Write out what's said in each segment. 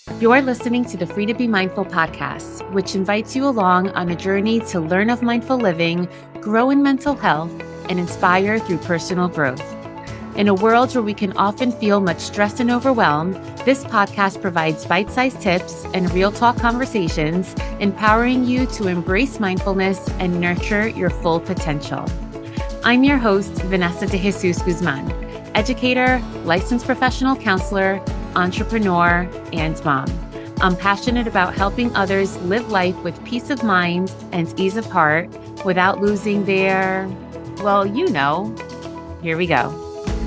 You're listening to the Free to Be Mindful podcast, which invites you along on a journey to learn of mindful living, grow in mental health, and inspire through personal growth. In a world where we can often feel much stress and overwhelm, this podcast provides bite-sized tips and real talk conversations, empowering you to embrace mindfulness and nurture your full potential. I'm your host, Vanessa de Jesus Guzman, educator, licensed professional counselor, entrepreneur, and mom. I'm passionate about helping others live life with peace of mind and ease of heart without losing their, here we go.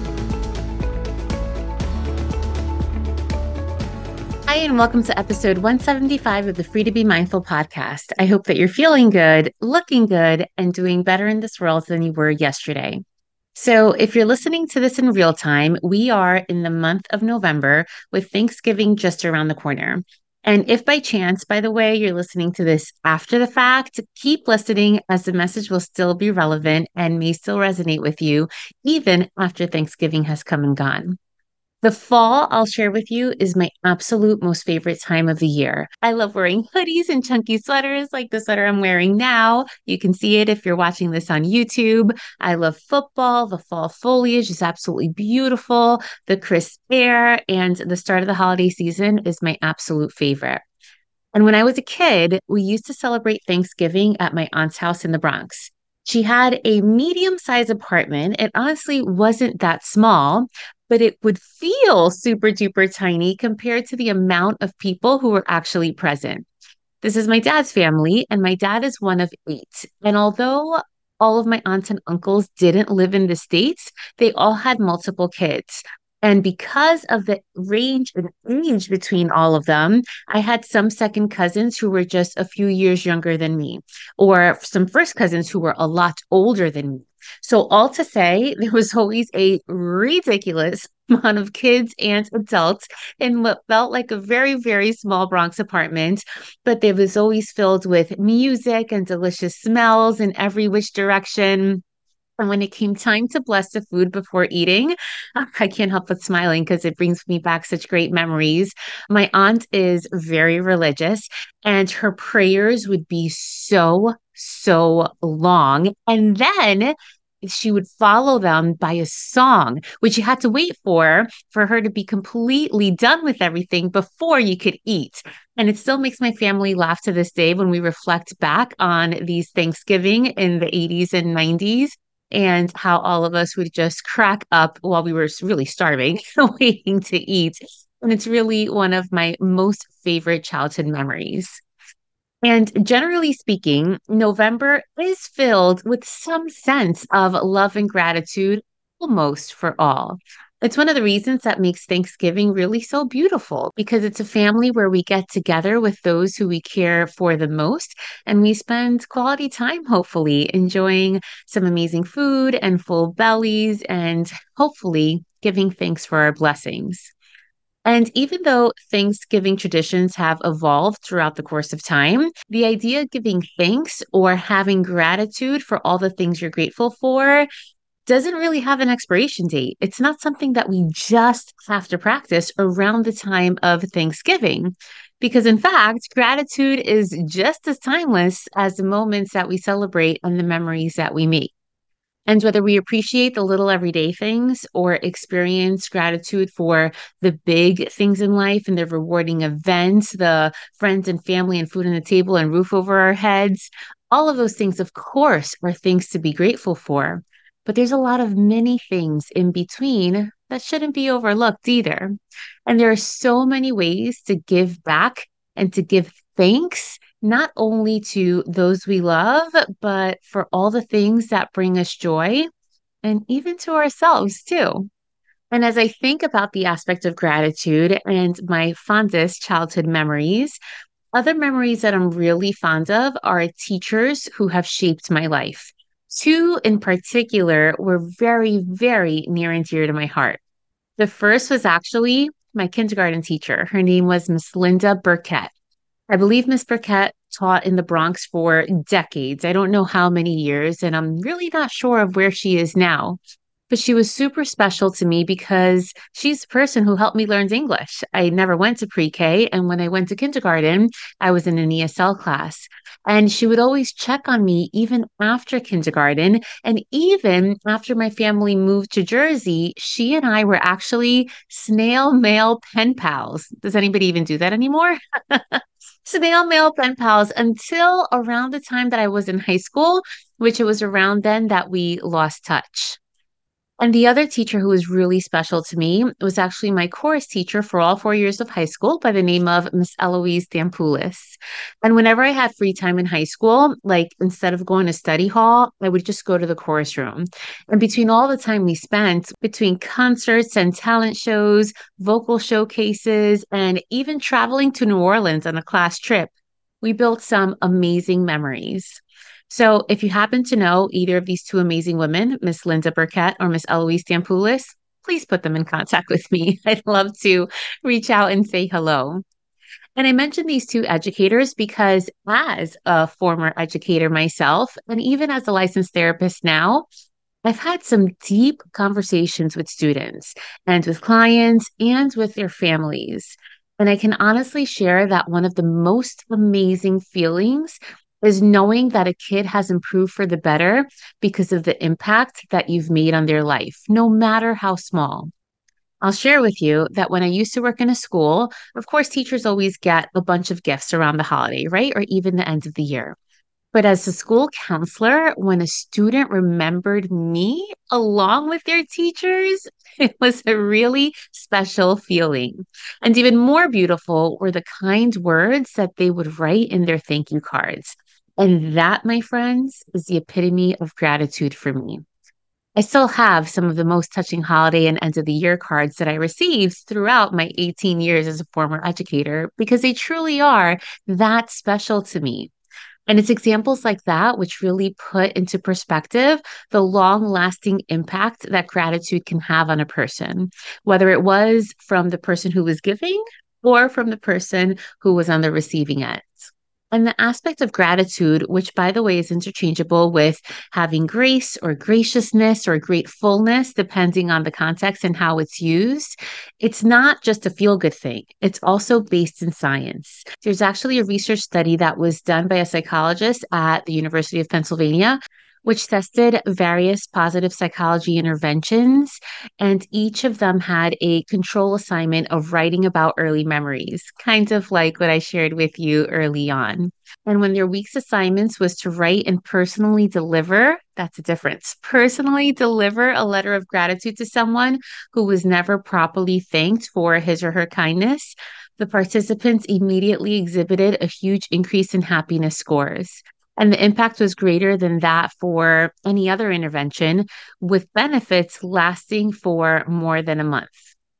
Hi, and welcome to episode 175 of the Free to Be Mindful podcast. I hope that you're feeling good, looking good, and doing better in this world than you were yesterday. So if you're listening to this in real time, we are in the month of November with Thanksgiving just around the corner. And if by chance, by the way, you're listening to this after the fact, keep listening as the message will still be relevant and may still resonate with you even after Thanksgiving has come and gone. The fall, I'll share with you, is my absolute most favorite time of the year. I love wearing hoodies and chunky sweaters like the sweater I'm wearing now. You can see it if you're watching this on YouTube. I love football. The fall foliage is absolutely beautiful. The crisp air and the start of the holiday season is my absolute favorite. And when I was a kid, we used to celebrate Thanksgiving at my aunt's house in the Bronx. She had a medium-sized apartment. It honestly wasn't that small, but it would feel super duper tiny compared to the amount of people who were actually present. This is my dad's family, and my dad is one of eight. And although all of my aunts and uncles didn't live in the States, they all had multiple kids. And because of the range and age between all of them, I had some second cousins who were just a few years younger than me, or some first cousins who were a lot older than me. So, all to say, there was always a ridiculous amount of kids and adults in what felt like a very, very small Bronx apartment, but it was always filled with music and delicious smells in every which direction. And when it came time to bless the food before eating, I can't help but smiling because it brings me back such great memories. My aunt is very religious, and her prayers would be so long. And then she would follow them by a song, which you had to wait for her to be completely done with everything before you could eat. And it still makes my family laugh to this day when we reflect back on these Thanksgiving in the 80s and 90s and how all of us would just crack up while we were really starving, waiting to eat. And it's really one of my most favorite childhood memories. And generally speaking, November is filled with some sense of love and gratitude almost for all. It's one of the reasons that makes Thanksgiving really so beautiful because it's a family where we get together with those who we care for the most and we spend quality time, hopefully, enjoying some amazing food and full bellies and hopefully giving thanks for our blessings. And even though Thanksgiving traditions have evolved throughout the course of time, the idea of giving thanks or having gratitude for all the things you're grateful for doesn't really have an expiration date. It's not something that we just have to practice around the time of Thanksgiving. Because in fact, gratitude is just as timeless as the moments that we celebrate and the memories that we make. And whether we appreciate the little everyday things or experience gratitude for the big things in life and the rewarding events, the friends and family and food on the table and roof over our heads, all of those things, of course, are things to be grateful for. But there's a lot of many things in between that shouldn't be overlooked either. And there are so many ways to give back and to give thanks not only to those we love, but for all the things that bring us joy and even to ourselves too. And as I think about the aspect of gratitude and my fondest childhood memories, other memories that I'm really fond of are teachers who have shaped my life. Two in particular were very, very near and dear to my heart. The first was actually my kindergarten teacher. Her name was Miss Linda Burkett. I believe Miss Burkett taught in the Bronx for decades. I don't know how many years, and I'm really not sure of where she is now. But she was super special to me because she's the person who helped me learn English. I never went to pre-K, and when I went to kindergarten, I was in an ESL class. And she would always check on me even after kindergarten. And even after my family moved to Jersey, she and I were actually snail mail pen pals. Does anybody even do that anymore? Snail mail pen pals until around the time that I was in high school, which it was around then that we lost touch. And the other teacher who was really special to me was actually my chorus teacher for all 4 years of high school by the name of Miss Eloise Dampoulis. And whenever I had free time in high school, like instead of going to study hall, I would just go to the chorus room. And between all the time we spent between concerts and talent shows, vocal showcases, and even traveling to New Orleans on a class trip, we built some amazing memories. So if you happen to know either of these two amazing women, Miss Linda Burkett or Miss Eloise Dampoulis, please put them in contact with me. I'd love to reach out and say hello. And I mentioned these two educators because as a former educator myself, and even as a licensed therapist now, I've had some deep conversations with students and with clients and with their families. And I can honestly share that one of the most amazing feelings is knowing that a kid has improved for the better because of the impact that you've made on their life, no matter how small. I'll share with you that when I used to work in a school, of course, teachers always get a bunch of gifts around the holiday, right? Or even the end of the year. But as a school counselor, when a student remembered me along with their teachers, it was a really special feeling. And even more beautiful were the kind words that they would write in their thank you cards. And that, my friends, is the epitome of gratitude for me. I still have some of the most touching holiday and end of the year cards that I received throughout my 18 years as a former educator because they truly are that special to me. And it's examples like that which really put into perspective the long lasting impact that gratitude can have on a person, whether it was from the person who was giving or from the person who was on the receiving end. And the aspect of gratitude, which by the way is interchangeable with having grace or graciousness or gratefulness, depending on the context and how it's used, it's not just a feel good thing. It's also based in science. There's actually a research study that was done by a psychologist at the University of Pennsylvania, which tested various positive psychology interventions. And each of them had a control assignment of writing about early memories, kind of like what I shared with you early on. And when their week's assignments was to write and personally deliver, that's a difference, personally deliver a letter of gratitude to someone who was never properly thanked for his or her kindness, the participants immediately exhibited a huge increase in happiness scores. And the impact was greater than that for any other intervention, with benefits lasting for more than a month.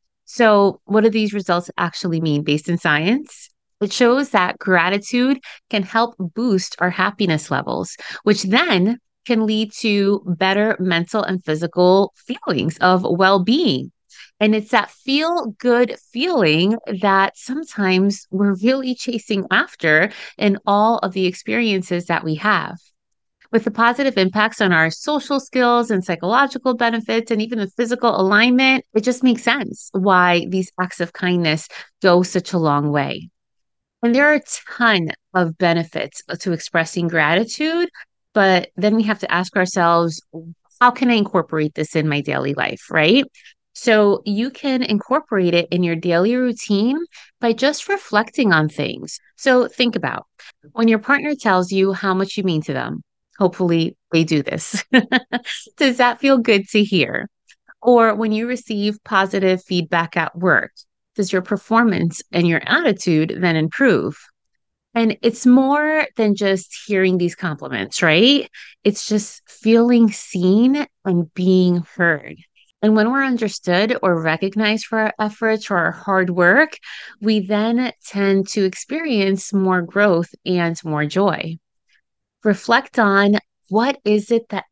So, what do these results actually mean based in science? It shows that gratitude can help boost our happiness levels, which then can lead to better mental and physical feelings of well being. And it's that feel good feeling that sometimes we're really chasing after in all of the experiences that we have. With the positive impacts on our social skills and psychological benefits and even the physical alignment, it just makes sense why these acts of kindness go such a long way. And there are a ton of benefits to expressing gratitude, but then we have to ask ourselves, how can I incorporate this in my daily life, right? So you can incorporate it in your daily routine by just reflecting on things. So think about when your partner tells you how much you mean to them. Hopefully they do this. Does that feel good to hear? Or when you receive positive feedback at work, does your performance and your attitude then improve? And it's more than just hearing these compliments, right? It's just feeling seen and being heard. And when we're understood or recognized for our efforts or our hard work, we then tend to experience more growth and more joy. Reflect on what is it that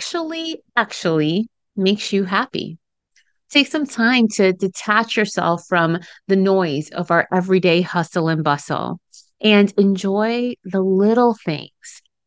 actually makes you happy. Take some time to detach yourself from the noise of our everyday hustle and bustle and enjoy the little things.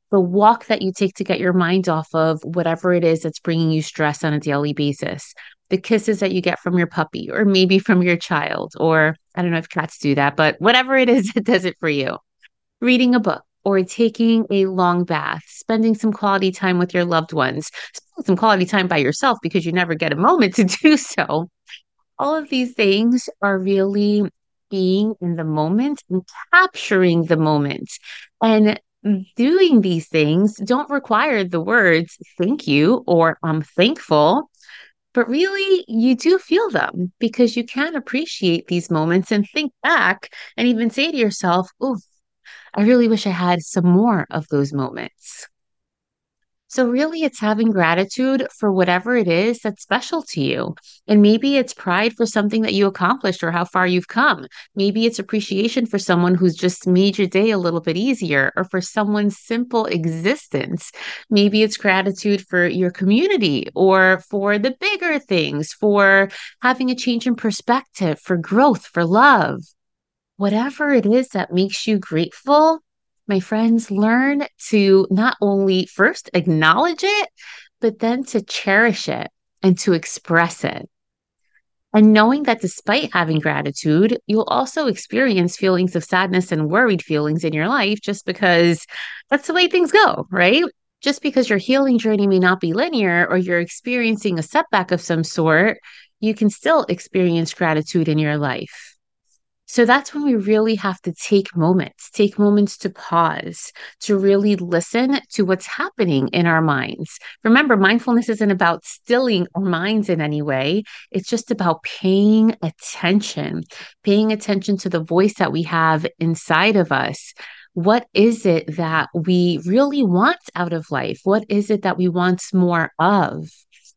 the walk that you take to get your mind off of whatever it is that's bringing you stress on a daily basis, the kisses that you get from your puppy or maybe from your child, or I don't know if cats do that, but whatever it is that does it for you, reading a book or taking a long bath, spending some quality time with your loved ones, spending some quality time by yourself because you never get a moment to do so. All of these things are really being in the moment and capturing the moment. And doing these things don't require the words thank you or I'm thankful, but really you do feel them because you can appreciate these moments and think back and even say to yourself, oh, I really wish I had some more of those moments. So, really, it's having gratitude for whatever it is that's special to you. And maybe it's pride for something that you accomplished or how far you've come. Maybe it's appreciation for someone who's just made your day a little bit easier or for someone's simple existence. Maybe it's gratitude for your community or for the bigger things, for having a change in perspective, for growth, for love. Whatever it is that makes you grateful, my friends, learn to not only first acknowledge it, but then to cherish it and to express it. And knowing that despite having gratitude, you'll also experience feelings of sadness and worried feelings in your life just because that's the way things go, right? Just because your healing journey may not be linear or you're experiencing a setback of some sort, you can still experience gratitude in your life. So that's when we really have to take moments to pause, to really listen to what's happening in our minds. Remember, mindfulness isn't about stilling our minds in any way. It's just about paying attention to the voice that we have inside of us. What is it that we really want out of life? What is it that we want more of?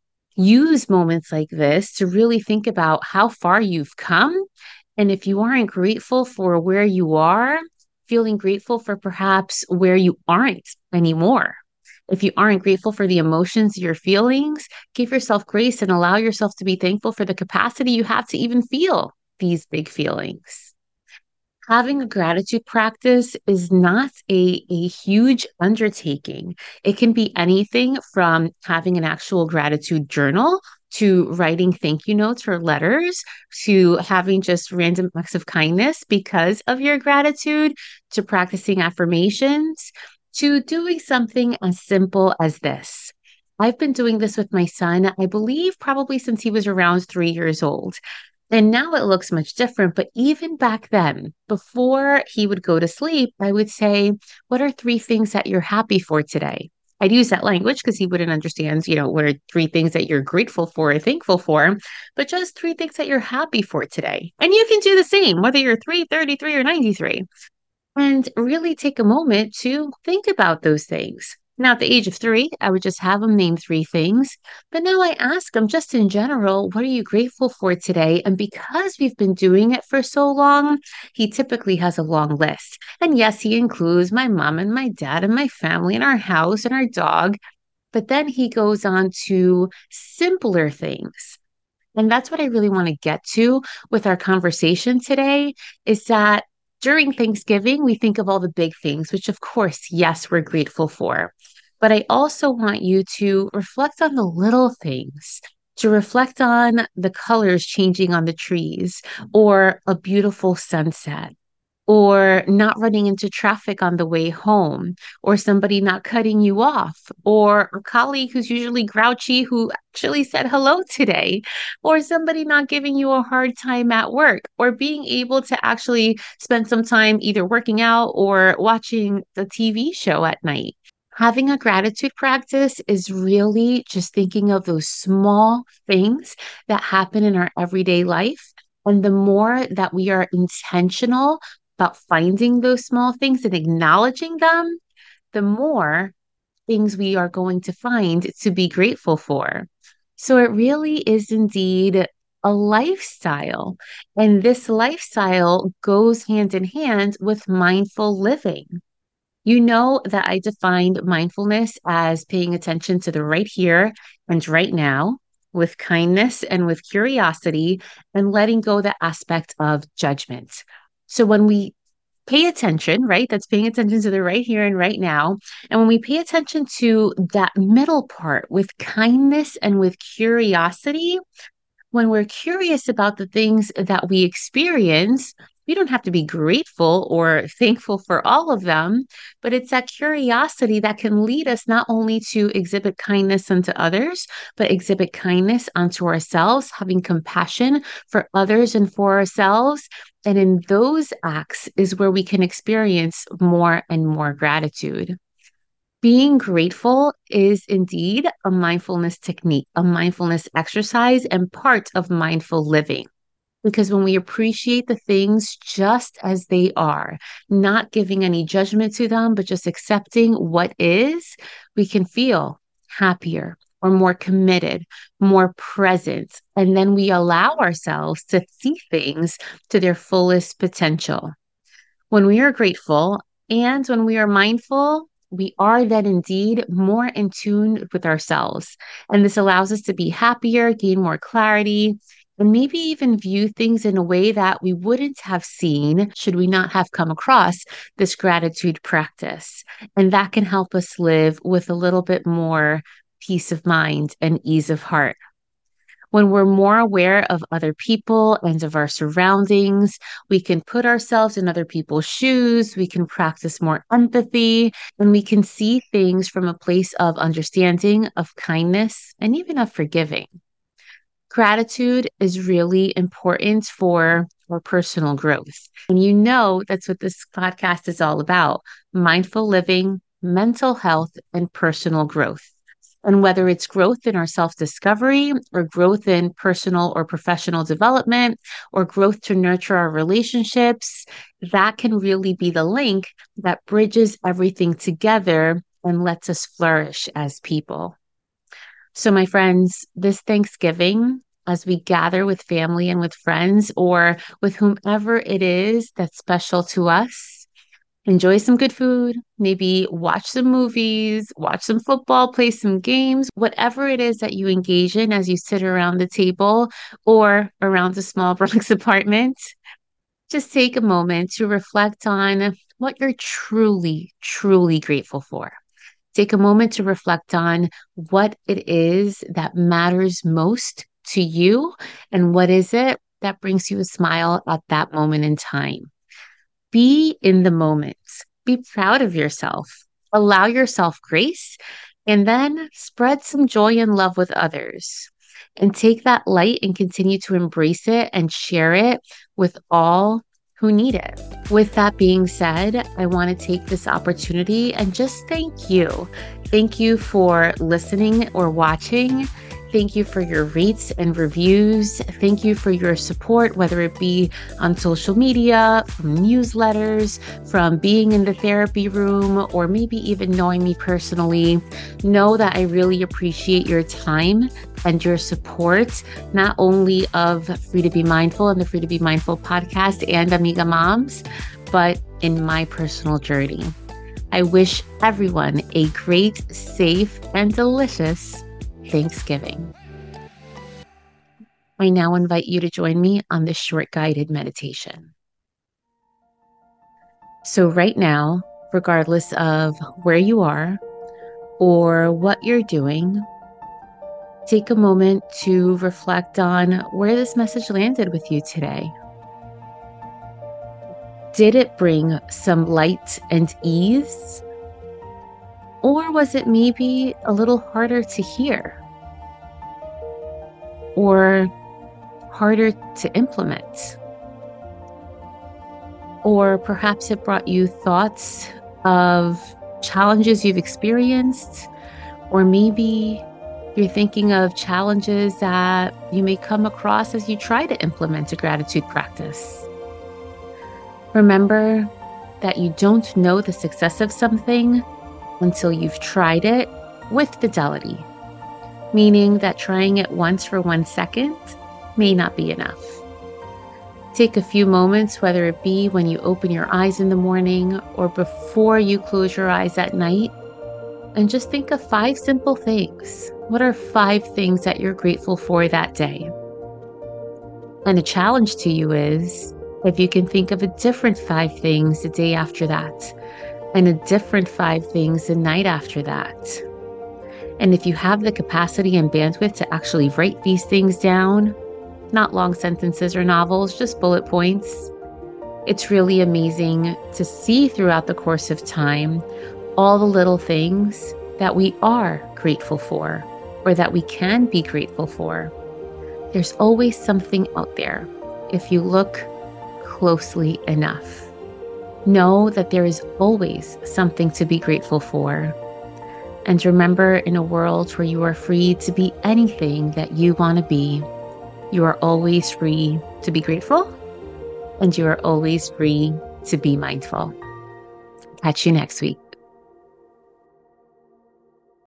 Use moments like this to really think about how far you've come. And if you aren't grateful for where you are, feeling grateful for perhaps where you aren't anymore. If you aren't grateful for the emotions you're feelings, give yourself grace and allow yourself to be thankful for the capacity you have to even feel these big feelings. Having a gratitude practice is not a huge undertaking. It can be anything from having an actual gratitude journal to writing thank you notes or letters to having just random acts of kindness because of your gratitude to practicing affirmations to doing something as simple as this. I've been doing this with my son, I believe, probably since he was around 3 years old. And now it looks much different. But even back then, before he would go to sleep, I would say, what are three things that you're happy for today? I'd use that language because he wouldn't understand, what are three things that you're grateful for or thankful for, but just three things that you're happy for today. And you can do the same, whether you're 333 or 93 and really take a moment to think about those things. Now, at the age of 3, I would just have him name three things. But now I ask him just in general, what are you grateful for today? And because we've been doing it for so long, he typically has a long list. And yes, he includes my mom and my dad and my family and our house and our dog. But then he goes on to simpler things. And that's what I really want to get to with our conversation today is that during Thanksgiving, we think of all the big things, which of course, yes, we're grateful for. But I also want you to reflect on the little things, to reflect on the colors changing on the trees or a beautiful sunset or not running into traffic on the way home, or somebody not cutting you off, or a colleague who's usually grouchy who actually said hello today, or somebody not giving you a hard time at work, or being able to actually spend some time either working out or watching the TV show at night. Having a gratitude practice is really just thinking of those small things that happen in our everyday life. And the more that we are intentional about finding those small things and acknowledging them, the more things we are going to find to be grateful for. So it really is indeed a lifestyle. And this lifestyle goes hand in hand with mindful living. You know that I defined mindfulness as paying attention to the right here and right now with kindness and with curiosity and letting go the aspect of judgment. So when we pay attention, right? That's paying attention to the right here and right now. And when we pay attention to that middle part with kindness and with curiosity, when we're curious about the things that we experience, we don't have to be grateful or thankful for all of them, but it's that curiosity that can lead us not only to exhibit kindness unto others, but exhibit kindness unto ourselves, having compassion for others and for ourselves. And in those acts is where we can experience more and more gratitude. Being grateful is indeed a mindfulness technique, a mindfulness exercise, and part of mindful living. Because when we appreciate the things just as they are, not giving any judgment to them, but just accepting what is, we can feel happier or more committed, more present. And then we allow ourselves to see things to their fullest potential. When we are grateful and when we are mindful, we are then indeed more in tune with ourselves. And this allows us to be happier, gain more clarity, and maybe even view things in a way that we wouldn't have seen should we not have come across this gratitude practice. And that can help us live with a little bit more peace of mind and ease of heart. When we're more aware of other people and of our surroundings, we can put ourselves in other people's shoes, we can practice more empathy, and we can see things from a place of understanding, of kindness, and even of forgiving. Gratitude is really important for our personal growth. And you know, that's what this podcast is all about: mindful living, mental health, and personal growth. And whether it's growth in our self discovery or growth in personal or professional development or growth to nurture our relationships, that can really be the link that bridges everything together and lets us flourish as people. So, my friends, this Thanksgiving, as we gather with family and with friends or with whomever it is that's special to us, enjoy some good food, maybe watch some movies, watch some football, play some games, whatever it is that you engage in as you sit around the table or around a small Bronx apartment. Just take a moment to reflect on what you're truly, truly grateful for. Take a moment to reflect on what it is that matters most to you and what is it that brings you a smile at that moment in time. Be in the moment. Be proud of yourself. Allow yourself grace and then spread some joy and love with others. And take that light and continue to embrace it and share it with all who need it. With that being said, I want to take this opportunity and just thank you. Thank you for listening or watching. Thank you for your rates and reviews. Thank you for your support, whether it be on social media, from newsletters, from being in the therapy room, or maybe even knowing me personally. Know that I really appreciate your time and your support, not only of Free to Be Mindful and the Free to Be Mindful podcast and Amiga Moms, but in my personal journey. I wish everyone a great, safe, and delicious Thanksgiving. I now invite you to join me on this short guided meditation. So right now, regardless of where you are or what you're doing, take a moment to reflect on where this message landed with you today. Did it bring some light and ease? Or was it maybe a little harder to hear? Or harder to implement? Or perhaps it brought you thoughts of challenges you've experienced, or maybe you're thinking of challenges that you may come across as you try to implement a gratitude practice. Remember that you don't know the success of something until you've tried it with fidelity, meaning that trying it once for 1 second may not be enough. Take a few moments, whether it be when you open your eyes in the morning or before you close your eyes at night, and just think of 5 simple things. What are 5 things that you're grateful for that day? And a challenge to you is If you can think of a different 5 things the day after that, and a different 5 things the night after that. And if you have the capacity and bandwidth to actually write these things down, not long sentences or novels, just bullet points, it's really amazing to see throughout the course of time all the little things that we are grateful for, or that we can be grateful for. There's always something out there if you look closely enough. Know that there is always something to be grateful for. And remember, in a world where you are free to be anything that you want to be, you are always free to be grateful, and you are always free to be mindful. Catch you next week.